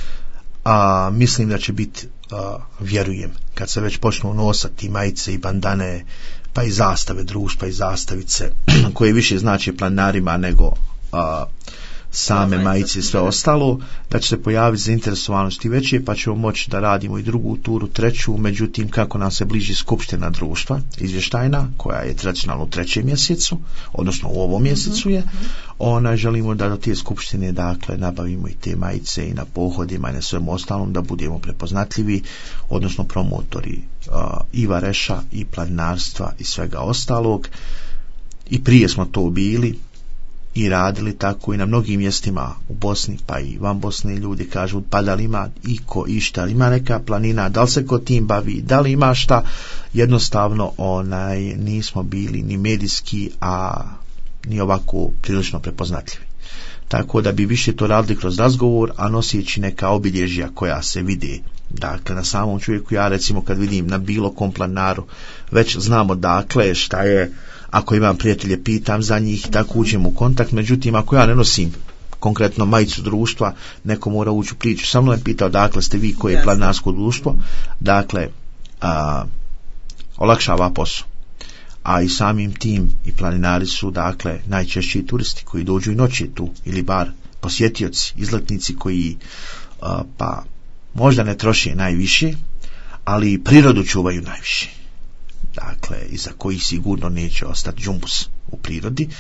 A, mislim da će biti, a, vjerujem, kad se već počnu nosati majice i bandane, pa i zastave društva i zastavice, koje više znači planinarima nego a, same majice i sve ostalo, da će se pojaviti zainteresovanosti veće, pa ćemo moći da radimo i drugu turu, treću. Međutim, kako nam se bliži skupština društva izvještajna, koja je tradicionalno u trećem mjesecu, odnosno u ovom mjesecu je, ona želimo da do te skupštine, dakle, nabavimo i te majice i na pohodima i na svem ostalom, da budemo prepoznatljivi, odnosno promotori uh, i Vareša i planinarstva i svega ostalog. I prije smo to bili, i radili tako i na mnogim mjestima u Bosni, pa i van Bosne. Ljudi kažu, pa da li ima iko išta, ima neka planina, da li se ko tim bavi, da li ima šta. Jednostavno onaj nismo bili ni medijski, a ni ovako prilično prepoznatljivi. Tako da bi više to radili kroz razgovor, a nosijeći neka obilježja koja se vide. Dakle, na samom čovjeku, ja recimo kad vidim na bilo kom planaru, već znamo dakle šta je, ako imam prijatelje, pitam za njih, tako uđem u kontakt. Međutim, ako ja ne nosim konkretno majicu društva, neko mora ući u priču. Sa mnom je pitao, dakle ste vi koje je planinarsko društvo, dakle a, olakšava posao. A i samim tim i planinari su dakle najčešći turisti koji dođu i noći tu, ili bar posjetioci, izletnici koji a, pa možda ne troše najviše, ali prirodu čuvaju najviše. Dakle, iza kojih sigurno neće ostati džumbus u prirodi.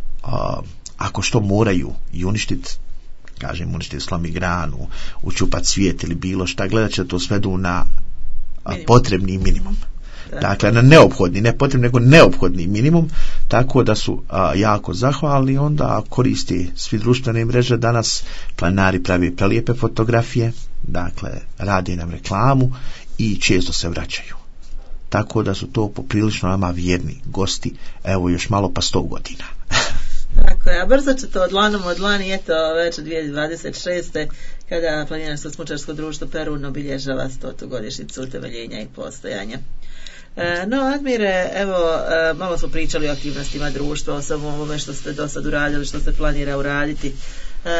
A, ako što moraju i uništiti, kažem, uništiti slom i granu, učupat svijet ili bilo šta, gledat će to svedu na a, potrebni minimum. Dakle, na neophodni, ne potrebni, nego neophodni minimum, tako da su a, jako zahvalni. Onda koristi svi društvene mreže. Danas planinari pravi prelijepe fotografije, dakle, radi nam reklamu i često se vraćaju. Tako da su to poprilično nama vjerni gosti, evo još malo pa sto godina. Tako je, a brzo će to od lanom od lani, eto već dvije tisuće dvadeset šeste kada Planinarsko smučarsko društvo Perun obilježava stotu godišnjicu utemeljenja i postojanja. E, no, Admire, evo, e, malo smo pričali o aktivnostima društva, o samom ovome što ste do sad uradili, što se planira uraditi. E,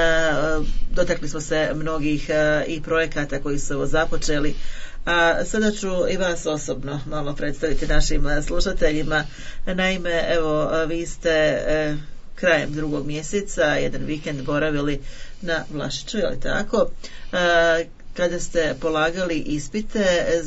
dotakli smo se mnogih e, i projekata koji su započeli. A sada ću i vas osobno malo predstaviti našim slušateljima. Naime, evo, vi ste e, krajem drugog mjeseca jedan vikend boravili na Vlašiću, je li tako? E, kada ste polagali ispite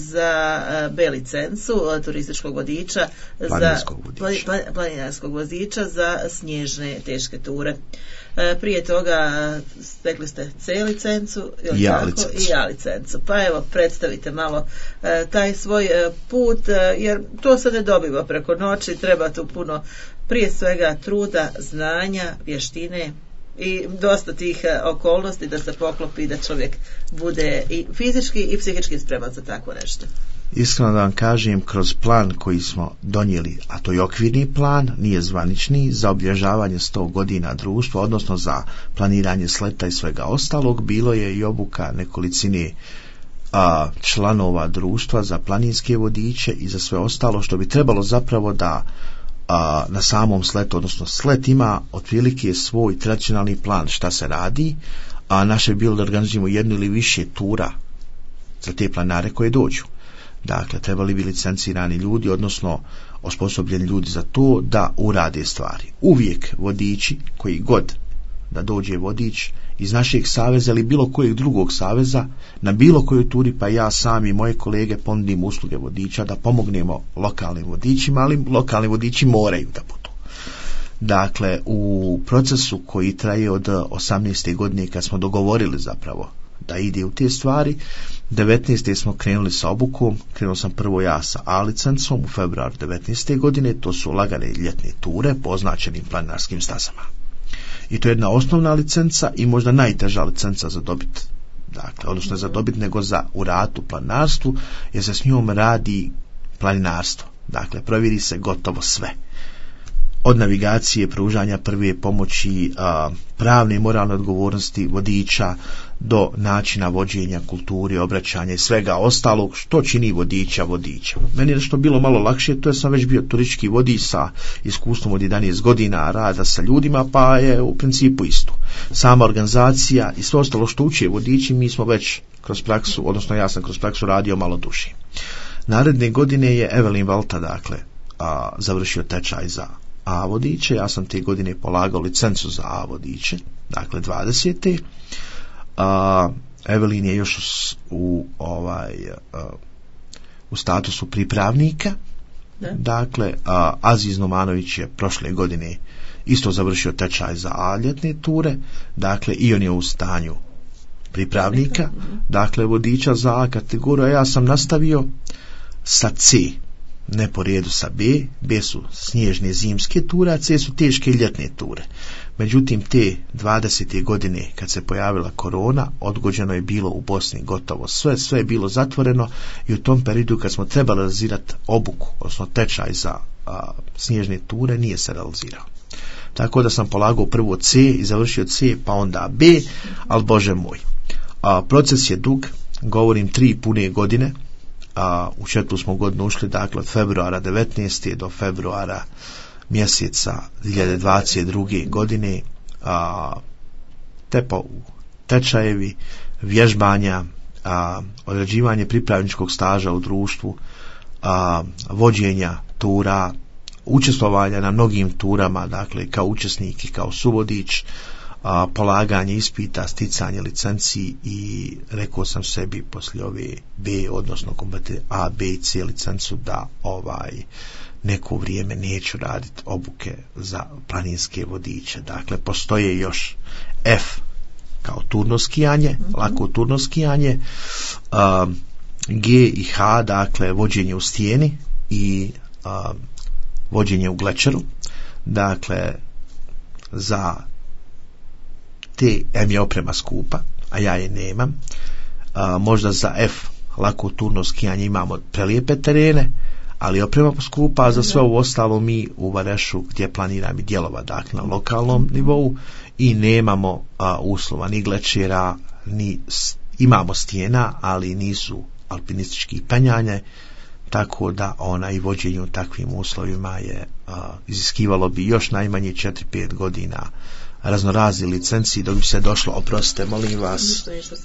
za B licencu turističkog vodiča, planinarskog za vodiča. Pla, planinarskog vodiča za snježne teške ture. E, prije toga stekli ste C licencu i A tako, licencu. i A licencu. Pa evo, predstavite malo e, taj svoj e, put, e, jer to se ne dobiva preko noći, treba tu puno, prije svega, truda, znanja, vještine i dosta tih okolnosti da se poklopi da čovjek bude i fizički i psihički spreman za takvo nešto. Iskreno da vam kažem, kroz plan koji smo donijeli, a to je okvirni plan, nije zvanični, za obilježavanje sto godina društva, odnosno za planiranje sleta i svega ostalog, bilo je i obuka nekolicine a, članova društva za planinske vodiče i za sve ostalo, što bi trebalo zapravo da a, na samom sletu, odnosno slet ima otprilike svoj tradicionalni plan šta se radi, a naše je bilo da organizujemo jednu ili više tura za te planare koje dođu. Dakle, trebali bi licencirani ljudi, odnosno osposobljeni ljudi za to da urade stvari. Uvijek vodiči, koji god da dođe vodič iz našeg saveza ili bilo kojeg drugog saveza, na bilo kojoj turi, pa ja sam i moje kolege ponudim usluge vodiča da pomognemo lokalnim vodičima, ali lokalni vodiči moraju da budu. Dakle, u procesu koji traje od osamnaeste godine, kad smo dogovorili zapravo da ide u te stvari, devetnaeste smo krenuli sa obukom. Krenuo sam prvo ja sa A licencom u februaru devetnaeste godine. To su lagane ljetne ture po označenim planinarskim stazama. I to je jedna osnovna licenca i možda najteža licenca za dobit. Dakle, odnosno za dobit nego za uraditi u planinarstvu, jer se s njom radi planinarstvo. Dakle, provjeri se gotovo sve. Od navigacije, pružanja prve pomoći, pravne i moralne odgovornosti vodiča do načina vođenja, kulture, obraćanja i svega ostalog što čini vodiča vodiča. Meni je nešto bilo malo lakše, to je sam već bio turistički vodič sa iskustvom od jedanaest godina rada sa ljudima, pa je u principu isto. Sama organizacija i sve ostalo što uče vodiči, mi smo već kroz praksu, odnosno ja sam kroz praksu radio malo duže. Naredne godine je Evelin Valta, dakle, a, završio tečaj za A vodiče, ja sam te godine polagao licencu za A vodiče, dakle dvadesete. A, Evelin je još u, u ovaj a, u statusu pripravnika. Da. Dakle, a, Aziz Nomanović je prošle godine isto završio tečaj za A ljetne ture, dakle i on je u stanju pripravnika, dakle vodiča za A kategoriju, a ja sam nastavio sa C, ne po redu sa B. B su snježne zimske ture, a C su teške ljetne ture. Međutim, te dvadesete godine kad se pojavila korona, odgođeno je bilo u Bosni gotovo sve, sve je bilo zatvoreno i u tom periodu kad smo trebali realizirati obuku, odnosno tečaj za a, snježne ture, nije se realizirao. Tako da sam polagao prvo C i završio C, pa onda B, ali Bože moj. A, proces je dug, govorim tri pune godine, a, u četvrtu smo godinu ušli, dakle od februara devetnaeste do februara mjeseca dvije hiljade dvadeset druge godine, a, tepo tečajevi, vježbanja, a, odrađivanje pripravničkog staža u društvu, a, vođenja tura, učestvovanja na mnogim turama, dakle kao učesnik i kao suvodič, a, polaganje ispita, sticanje licenci i rekao sam sebi poslije ove B, odnosno kompletne A, B i C licencu da ovaj neko vrijeme neću raditi obuke za planinske vodiče. Dakle, postoje još F kao turno skijanje, mm-hmm. lako turno skijanje, a, G i H, dakle vođenje u stijeni i a, vođenje u glečeru. Dakle, za te M je oprema skupa, a ja je nemam. A, možda za F, lako turno skijanje, imamo prelijepe terene, ali oprema skupa, a za sve ovo ostalo mi u Varešu gdje planiram i djelova, dakle na lokalnom nivou, i nemamo a, uslova ni glečera, ni imamo stijena, ali nisu alpinističkih penjanje, tako da ona i vođenje u takvim uslovima je a, iziskivalo bi još najmanje četiri pet godina raznorazni licenciji dok bi se došlo, oprostite, molim vas,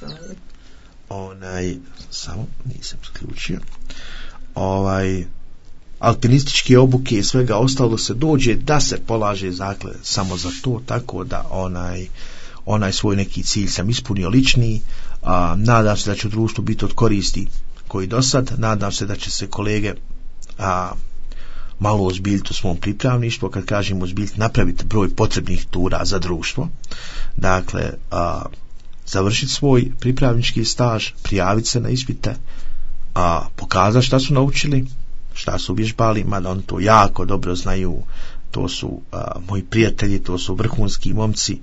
onaj, samo nisam sključio, ovaj, alpinističke obuke i svega ostalo se dođe da se polaže zakle samo za to, tako da onaj, onaj svoj neki cilj sam ispunio lični, a, nadam se da će u društvu biti od koristi koji do sad, nadam se da će se kolege a, malo ozbiljiti u svom pripravništvu, kad kažem ozbiljiti, napraviti broj potrebnih tura za društvo, dakle a, završiti svoj pripravnički staž, prijaviti se na ispite, a, pokazati šta su naučili, šta su vježbali, mada oni to jako dobro znaju, to su a, moji prijatelji, to su vrhunski momci,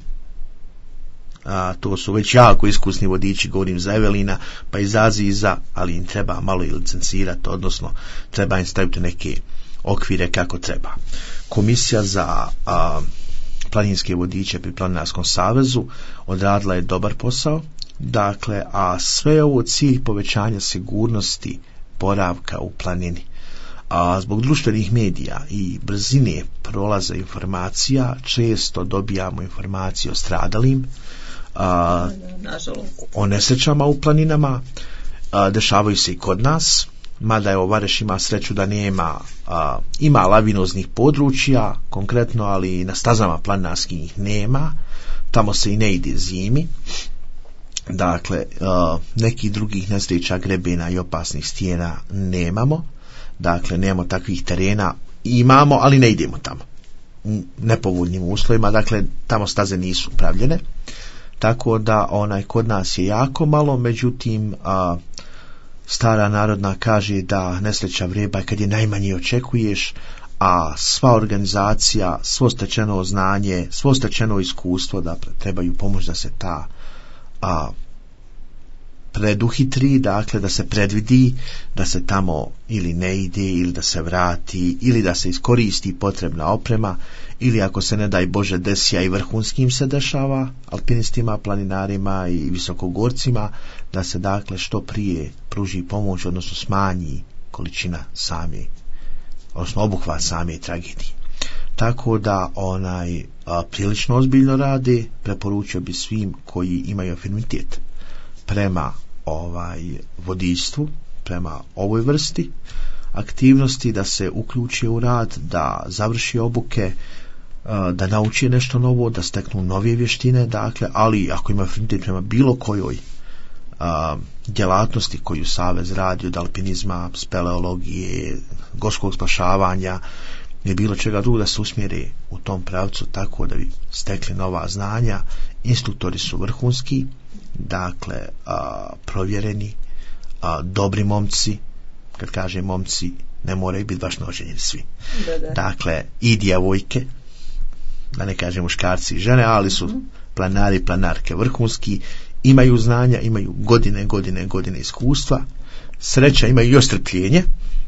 a, to su već jako iskusni vodiči, govorim za Evelina, pa i za Aziza, ali im treba malo i licencirati, odnosno treba im staviti neke okvire kako treba. Komisija za a, planinske vodiče pri Planinarskom savezu odradila je dobar posao, dakle, a sve ovo cilj povećanja sigurnosti boravka u planini. A zbog društvenih medija i brzine prolaza informacija često dobijamo informacije o stradalim, a, o nesrećama u planinama, a, dešavaju se i kod nas, mada je Vareš ima sreću da nema, a, ima lavinoznih područja konkretno, ali na stazama planinarskih nema, tamo se i ne ide zimi, dakle a, nekih drugih nesreća, grebena i opasnih stijena nemamo, dakle nemamo takvih terena, imamo, ali ne idemo tamo u nepovoljnim uslovima, dakle tamo staze nisu pravljene, tako da onaj kod nas je jako malo, međutim a, stara narodna kaže da nesreća vreba kad je najmanje očekuješ, a sva organizacija, svo stečeno znanje, svo stečeno iskustvo da trebaju pomoći da se ta a, preduhitri, dakle da se predvidi da se tamo ili ne ide, ili da se vrati, ili da se iskoristi potrebna oprema, ili ako se ne daj Bože desija i vrhunskim se dešava, alpinistima, planinarima i visokogorcima, da se dakle što prije pruži pomoć, odnosno smanji količina same, odnosno obuhvat same tragedije. Tako da onaj a, prilično ozbiljno rade, preporučio bi svim koji imaju afinitet prema ovaj vodijstvu, prema ovoj vrsti aktivnosti, da se uključi u rad, da završi obuke, da nauči nešto novo, da steknu nove vještine, dakle, ali ako ima afinitet prema bilo kojoj a, djelatnosti koju Savez radi, od alpinizma, speleologije, gorskog spašavanja i bilo čega drugog, da se usmjeri u tom pravcu tako da bi stekli nova znanja. Instruktori su vrhunski, dakle a, provjereni, a, dobri momci, kad kažem momci ne moraju biti baš noženjeni svi, da, da. Dakle i djevojke, da ne kažem muškarci i žene, ali su planari i planarke vrhunski, imaju znanja, imaju godine, godine, godine iskustva, sreća, imaju još strpljenje,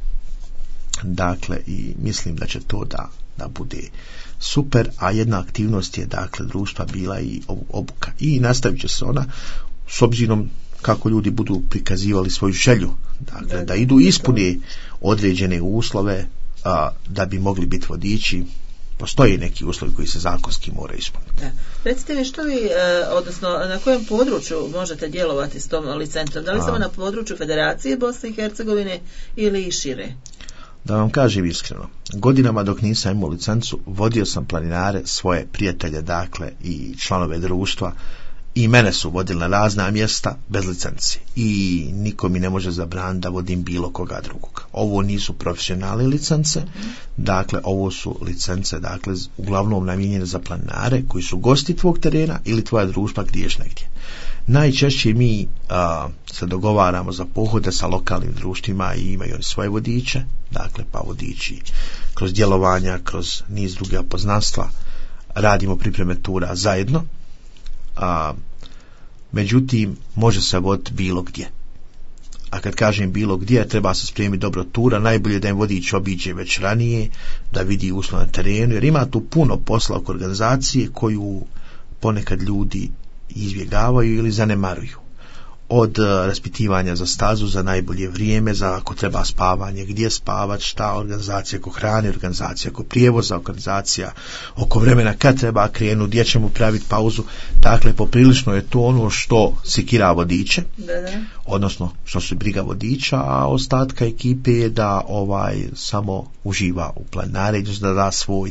dakle, i mislim da će to da, da bude super, a jedna aktivnost je, dakle, društva bila i obuka. I nastavit će se ona s obzirom kako ljudi budu prikazivali svoju želju, dakle, da, da idu ispuni određene uslove a, da bi mogli biti vodiči. Postoje neki uslovi koji se zakonski moraju ispuniti. Da. Recite mi što vi, e, odnosno na kojem području možete djelovati s tom licencom? Da li samo na području Federacije Bosne i Hercegovine ili i šire? Da vam kažem iskreno, godinama dok nisam imao licencu, vodio sam planinare, svoje prijatelje, dakle, i članove društva, i mene su vodili na razna mjesta bez licenci. I niko mi ne može zabraniti da vodim bilo koga drugog. Ovo nisu profesionalne licence, dakle, ovo su licence, dakle, uglavnom namijenjene za planinare koji su gosti tvog terena ili tvoja društva gdje ješ negdje. Najčešće mi a, se dogovaramo za pohode sa lokalnim društvima i imaju oni svoje vodiče, dakle, pa vodiči kroz djelovanja, kroz niz druge poznanstva, radimo pripreme tura zajedno. A, međutim, može se voditi bilo gdje. A kad kažem bilo gdje, treba se spremiti dobro tura, najbolje da im vodič obiđe već ranije, da vidi uslov na terenu, jer ima tu puno posla oko organizacije koju ponekad ljudi izbjegavaju ili zanemaruju. Od uh, raspitivanja za stazu, za najbolje vrijeme, za ako treba spavanje, gdje spavat, šta, organizacija oko hrane, organizacija oko prijevoza, organizacija oko vremena kad treba krenuti, gdje ćemo praviti pauzu. Dakle, poprilično je to ono što sikira vodiče, da, da. odnosno što se briga vodiča, a ostatka ekipe je da ovaj samo uživa u planinarenju, da da svoj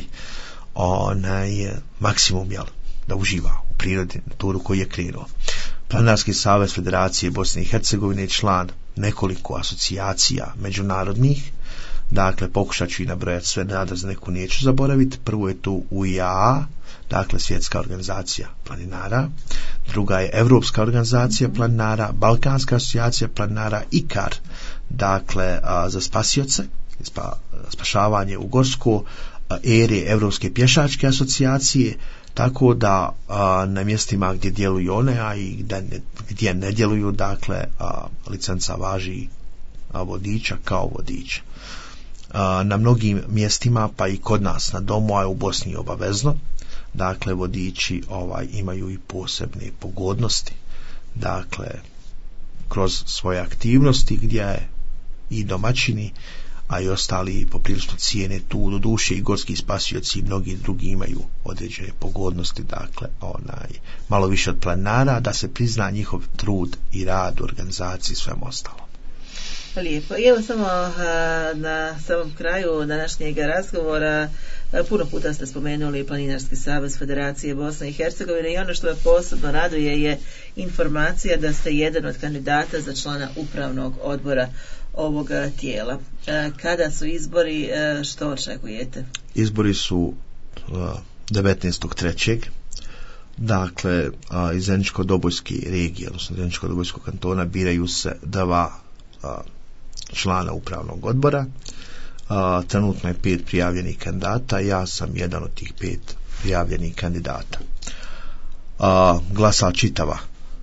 onaj maksimum, jel, da uživa u prirodi, na turu koji je krenuo. Planinarski savez Federacije Bosne i Hercegovine je član nekoliko asocijacija međunarodnih, dakle pokušat ću i nabrojati sve, nada za neku neću zaboraviti. Prvo je tu U I A A, dakle Svjetska organizacija planinara, druga je Europska organizacija planinara, Balkanska asocijacija planinara, I C A R, dakle a, za spasioce, spa, spašavanje u gorsko, a, ere Europske pješačke asocijacije, tako da a, na mjestima gdje djeluju one, a i gdje ne, gdje ne djeluju, dakle a, licenca važi a, vodiča kao vodiča. A, na mnogim mjestima, pa i kod nas na domu, a u Bosni obavezno, dakle vodiči ovaj imaju i posebne pogodnosti, dakle kroz svoje aktivnosti gdje je i domaćini, a i ostali poprilično cijene tu, do duše i gorski spasioci i mnogi drugi imaju određene pogodnosti, dakle onaj malo više od planinara, da se prizna njihov trud i rad u organizaciji i svemu ostalo. Lijepo. I evo samo na samom kraju današnjeg razgovora, puno puta ste spomenuli Planinarski savez Federacije Bosne i Hercegovine i ono što me posebno raduje je informacija da ste jedan od kandidata za člana upravnog odbora ovoga tijela. Kada su izbori, što očekujete? Izbori su devetnaestog trećeg Dakle, iz Zeničko-Dobojske regije, odnosno Zeničko-Dobojskog kantona, biraju se dva a, člana upravnog odbora. A, trenutno je pet prijavljenih kandidata, ja sam jedan od tih pet prijavljenih kandidata. A, glasa čitava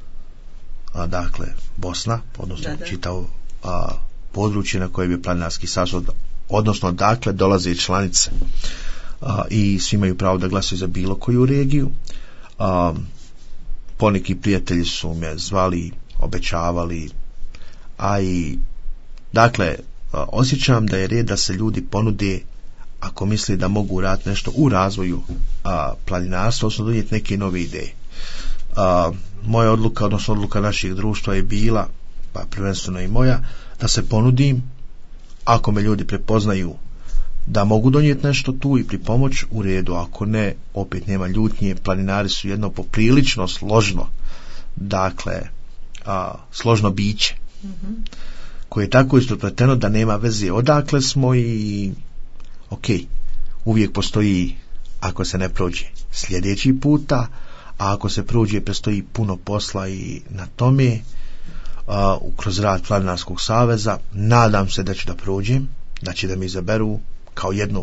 a, dakle Bosna, odnosno da, da. čitavo a, područje na kojem je Planinarski savez, odnosno dakle dolaze članice a, i svi imaju pravo da glasuju za bilo koju regiju. A, poneki prijatelji su me zvali, obećavali, a i dakle a, osjećam da je red da se ljudi ponude ako misli da mogu raditi nešto u razvoju a, planinarstva, odnosno donijeti neke nove ideje. A, moja odluka, odnosno odluka naših društva je bila, pa prvenstveno i moja, da se ponudim, ako me ljudi prepoznaju da mogu donijeti nešto tu i pripomoć, u redu, ako ne, opet nema ljutnje. Planinari su jedno poprilično složno, dakle a, složno biće, mm-hmm. koje je tako isprepleteno da nema veze odakle smo i ok, uvijek postoji, ako se ne prođe sljedeći puta, a ako se prođe, prestoji puno posla i na tome. A, kroz rad Planinarskog saveza nadam se da ću da prođem, da će da mi izaberu kao jednog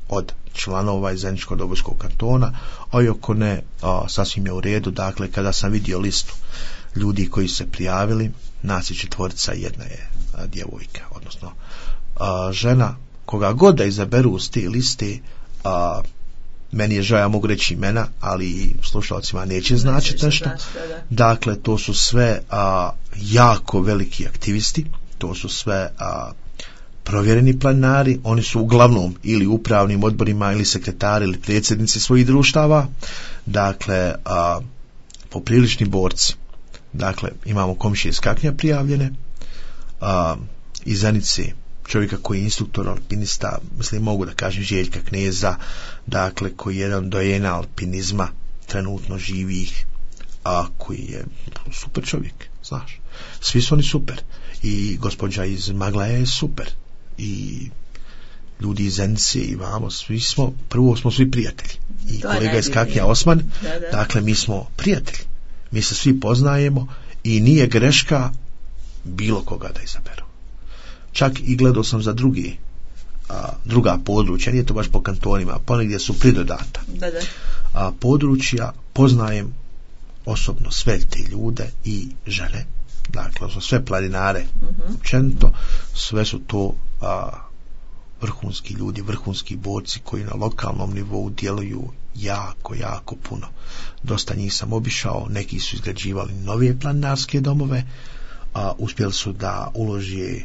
od članova iz Zeničko-Dobojskog kantona, a i ako ne, a, sasvim je u redu. Dakle, kada sam vidio listu ljudi koji se prijavili, nas je četvorica, jedna je a, djevojka, odnosno a, žena. Koga god da izaberu s te liste, a, meni je žao, ja mogu reći imena, ali slušalcima neće značiti nešto. Dakle, to su sve a, jako veliki aktivisti, to su sve a, provjereni planinari, oni su uglavnom ili upravnim odborima ili sekretari ili predsjednici svojih društava, dakle a, poprilični borci. Dakle, imamo komšije iz Kaknja prijavljene, a, iz Zenice čovjeka koji je instruktor alpinista, mislim mogu da kažem Željka Kneza, dakle koji je jedan dojena alpinizma trenutno živih, a koji je super čovjek, znaš. Svi su oni super. I gospođa iz Maglaja je super. I ljudi iz Zenice i vamo, svi smo, prvo smo svi prijatelji. I to kolega iz Kaknja Osman, da, da. Dakle mi smo prijatelji. Mi se svi poznajemo i nije greška bilo koga da izaberu. Čak i gledao sam za drugi, a, druga područja, nije to baš po kantonima, ponegdje su pridodata. Da, da. A, područja poznajem osobno sve te ljude i žene, dakle sve planinare, uh-huh. Općenito, sve su to a, vrhunski ljudi, vrhunski borci koji na lokalnom nivou djeluju jako, jako puno. Dosta njih sam obišao, neki su izgrađivali nove planinarske domove, a, uspjeli su da uloži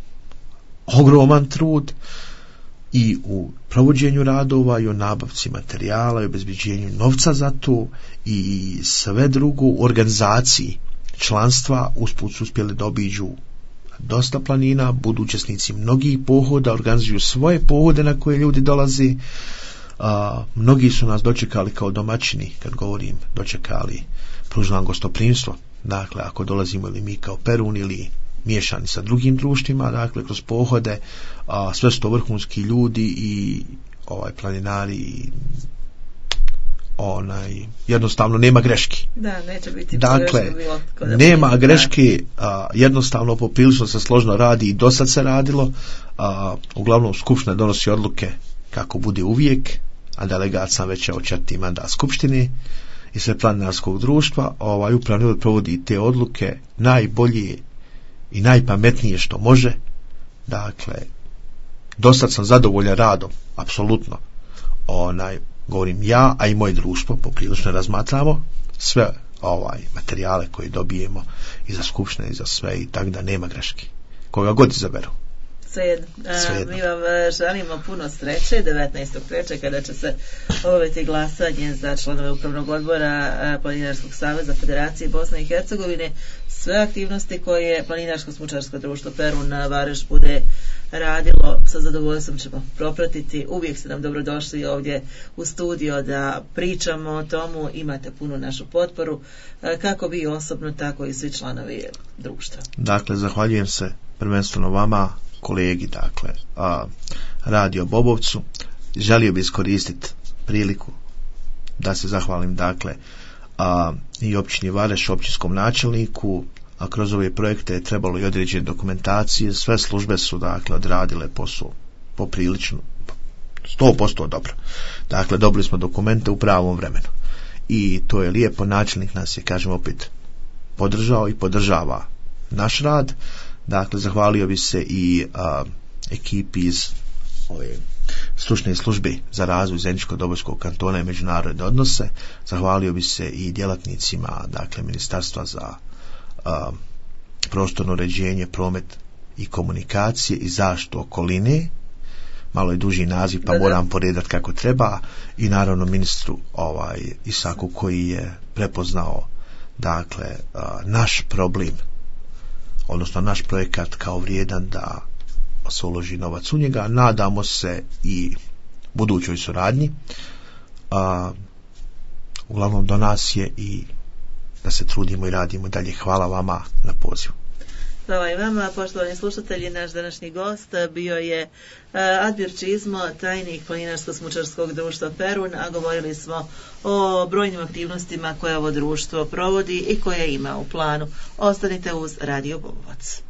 ogroman trud i u provođenju radova i u nabavci materijala i obezbeđenju novca za to i sve drugo u organizaciji članstva. Usput su uspjeli da obiđu dosta planina, budu učesnici mnogih pohoda, organizuju svoje pohode na koje ljudi dolazi. A, mnogi su nas dočekali kao domaćini, kad govorim dočekali, pružili nam gostoprimstvo. Dakle, ako dolazimo ili mi kao Perun ili miješani sa drugim društvima, dakle kroz pohode, a, sve su to vrhunski ljudi i ovaj planinari i onaj, jednostavno nema greški. Da, neće biti dakle, nema greški, a, jednostavno poprilično se složno radi i do sad se radilo, a, uglavnom skupština donosi odluke kako bude uvijek, a delegat sam već evo četvrti mandat skupštine i sve planinarskog društva, ovaj upravni odbor provodi te odluke najbolje i najpametnije što može. Dakle, dosad sam zadovoljan radom, apsolutno. Onaj, govorim ja, a i moje društvo, poprilično razmatramo sve ovaj materijale koje dobijemo i za skupštine i za sve, i tako da nema greški. Koga god izaberu. Svejedno. Mi vam želimo puno sreće devetnaestog trećeg kada će se obaviti glasanje za članove upravnog odbora Planinarskog saveza Federacije Bosne i Hercegovine. Sve aktivnosti koje Planinarsko-smučarsko društvo Perun Vareš bude radilo, sa zadovoljstvom ćemo propratiti. Uvijek ste nam dobrodošli ovdje u studio da pričamo o tomu. Imate punu našu potporu, kako vi osobno, tako i svi članovi društva. Dakle, zahvaljujem se prvenstveno vama, kolegi, dakle, a, Radio Bobovcu. Želio bi iskoristiti priliku da se zahvalim, dakle, a, i općini Vareš, općinskom načelniku, a kroz ove projekte je trebalo i određene dokumentacije, sve službe su, dakle, odradile posao poprilično, sto posto dobro. Dakle, dobili smo dokumente u pravom vremenu. I to je lijepo, načelnik nas je, kažem opet, podržao i podržava naš rad. Dakle, zahvalio bi se i a, ekipi iz ove stručne službe za razvoj Zeničko-Dobojskog kantona i međunarodne odnose. Zahvalio bi se i djelatnicima, dakle, Ministarstva za a, prostorno uređenje, promet i komunikacije i zaštitu okoline. Malo je duži naziv, pa moram poredati kako treba. I naravno ministru ovaj, Isaku, koji je prepoznao, dakle, a, naš problem, odnosno naš projekat kao vrijedan da se uloži novac u njega. Nadamo se i budućoj suradnji. A, uglavnom do nas je i da se trudimo i radimo dalje. Hvala vama na pozivu. Hvala i vama, poštovani slušatelji. Naš današnji gost bio je Adbir Čizmo, tajnik Planinarsko-smučarskog društva Perun, a govorili smo o brojnim aktivnostima koje ovo društvo provodi i koje ima u planu. Ostanite uz Radio Bobovac.